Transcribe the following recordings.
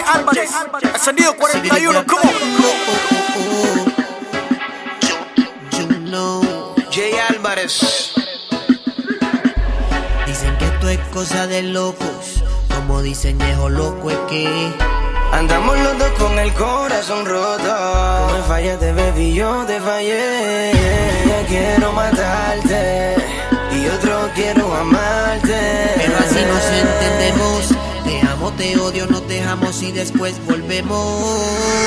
Álvarez, Ascendido 41, ¿cómo? Jay Álvarez. Dicen que esto es cosa de locos, como dicen viejo loco es que andamos los dos con el corazón roto. No me fallaste, baby, yo te fallé. Ya quiero matarte y otro quiero amarte, pero así nos entendemos. Te amo, te odio, nos dejamos y después volvemos.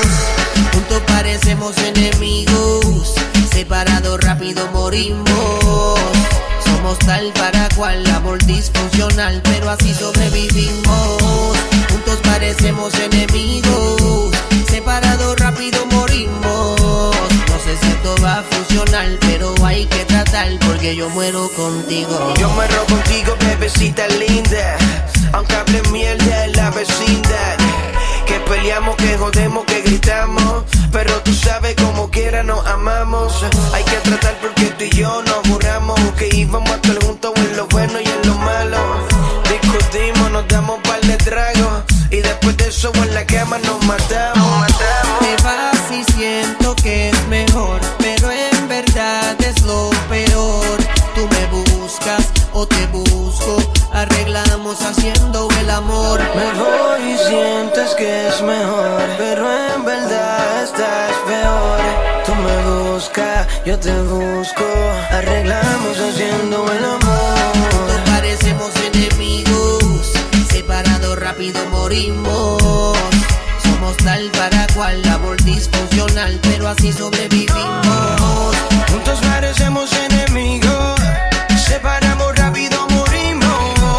Juntos parecemos enemigos, separados rápido morimos. Somos tal para cual, amor disfuncional, pero así sobrevivimos. Juntos parecemos enemigos, separados rápido morimos. No sé si esto va a funcionar, pero hay que tratar, porque yo muero contigo. Yo muero contigo, bebecita linda, aunque hable mierda en la vecindad. Que peleamos, que jodemos, que gritamos, pero tú sabes como quiera nos amamos. Hay que tratar porque tú y yo nos juramos que íbamos a estar juntos en lo bueno y en lo malo. Discutimos, nos damos par de tragos y después de eso en la cama nos matamos. Te vas y siento que es mejor, pero en verdad es lo peor. Tú me buscas o te busco, arreglamos haciendo el amor. Me voy y sientes que es mejor, pero en verdad estás peor. Tú me buscas, yo te busco, arreglamos haciendo el amor. Nos parecemos enemigos, separados rápido morimos. Somos tal para cual, amor disfuncional, pero así sobrevivimos. Juntos parecemos enemigos, separamos rápido morimos.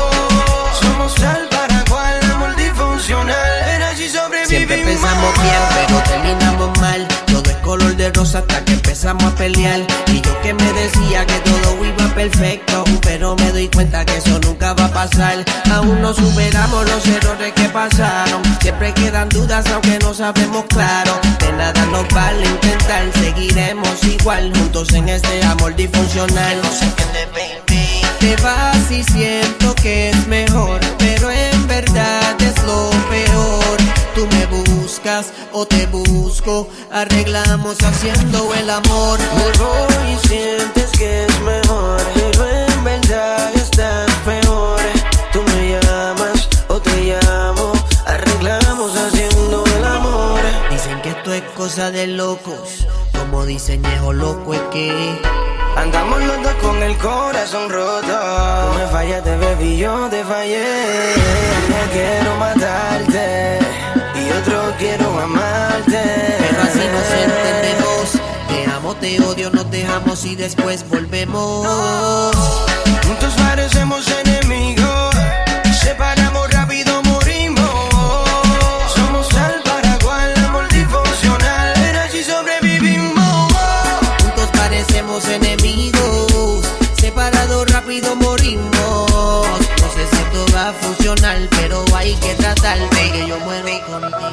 Somos tal para cual, amor disfuncional, pero así sobrevivimos. Siempre empezamos bien, pero terminamos mal. Todo es color de rosa hasta que empezamos a pelear. Y yo que me decía que todo iba perfecto, pero me doy cuenta que eso nunca va a pasar. Aún no superamos los errores que pasaron. Siempre quedan dudas aunque no sabemos claro. De nada nos vale intentar, seguiremos igual juntos en este amor disfuncional. No se entiende, baby. Te vas y siento que es mejor, pero en verdad es lo peor. Tú me buscas o te busco, arreglamos haciendo el amor. Me voy y sientes que es mejor, pero en verdad estás peor. Tú me llamas o te llamo, arreglamos haciendo el amor. Dicen que esto es cosa de locos, como dicen viejo loco es que andamos los dos con el corazón roto. Tú me fallaste, baby, yo te fallé. Ya quiero matarte y otro quiero amarte, pero así nos entendemos. Te amo, te odio, nos dejamos y después volvemos. Juntos parecemos enemigos, separamos rápido morimos. Somos tal para cual, amor disfuncional, pero así sobrevivimos. Juntos parecemos enemigos, separados rápido morimos. No sé si esto va a funcionar, pero hay que tratar, porque yo muero contigo.